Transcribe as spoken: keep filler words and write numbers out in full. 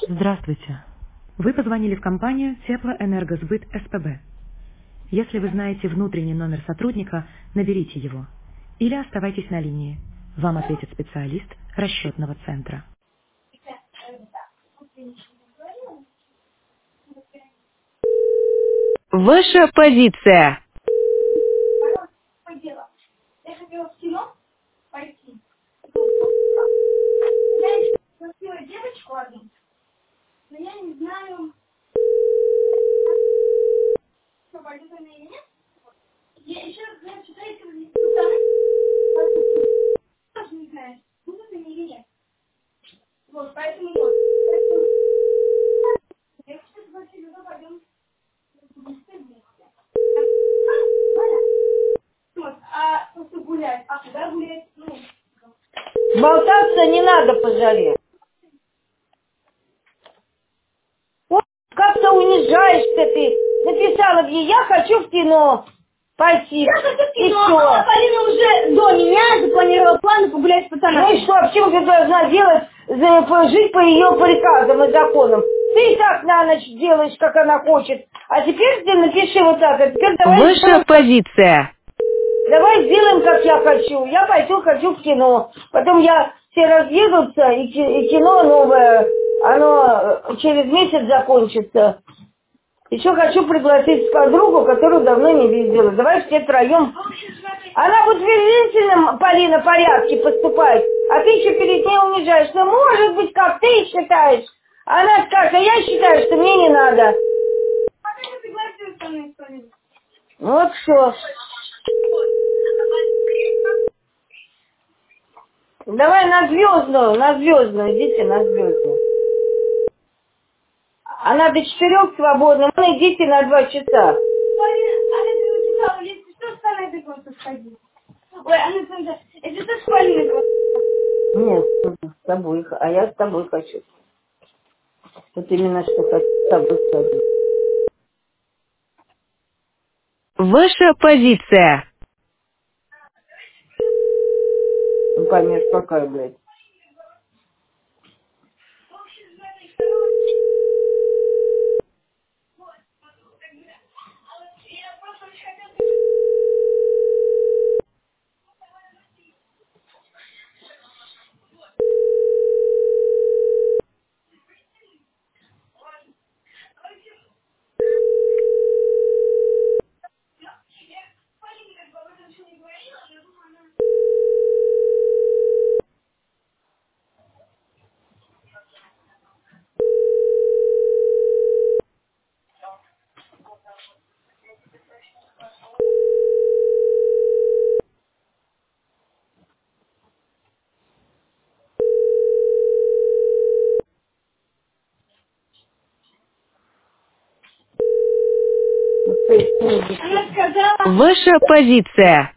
Здравствуйте. Вы позвонили в компанию Теплоэнергосбыт СПБ. Если вы знаете внутренний номер сотрудника, наберите его. Или оставайтесь на линии. Вам ответит специалист расчетного центра. Ваша позиция. Я хотела в кино пойти. Я спросила девочку одну, но я не знаю, что пойдет она или нет. Я еще знаю, что если вы тоже не знаешь, будут они или нет. Вот, поэтому вот. Я хочу спросить, ну пойдем вместе. Вот, а просто гулять. А куда гулять? Ну, Болтаться не надо по жаре. Вот как-то унижаешься ты. Написала мне, я хочу в кино пойти. я хочу в И кино, все. а Полина уже до меня запланировала планы погулять с пацанами. Ну и что, почему ты должна делать, за- по- жить по ее приказам и законам? Ты и так на ночь делаешь, как она хочет. А теперь ты напиши вот так, а теперь давай Ваша сделаем, позиция. давай сделаем, как я хочу. Я пойду, хочу в кино. Потом я все разъедутся, и, ки- и кино новое, оно э, через месяц закончится. Еще хочу пригласить подругу, которую давно не видела. Давай все троем. Она будет в величественном, Полина, порядке поступать, а ты еще перед ней унижаешь. Ну, может быть, как ты считаешь. Она скажет, а я считаю, что мне не надо. А как ты пригласила со мной что-нибудь? Вот все. Давай на звездную, на звездную, идите на звездную. Она до четырех свободна, ну идите на два часа. Полина, она тебе написала, если что, с Полиной ты просто сходи. Ой, она там, если что, с Полиной просто. Нет, с тобой, а я с тобой хочу. Вот именно что хочу с тобой сходить. Ваша позиция. Ну, конечно, какая, блядь. Ну, то есть, ну, Она сказала, Ваша позиция.